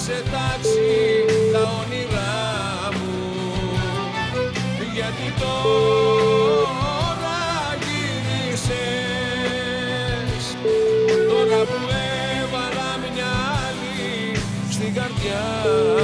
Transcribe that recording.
σε τάξη τα όνειρά μου. Γιατί τώρα γύρισες, τώρα που έβαλα μια άλλη στην καρδιά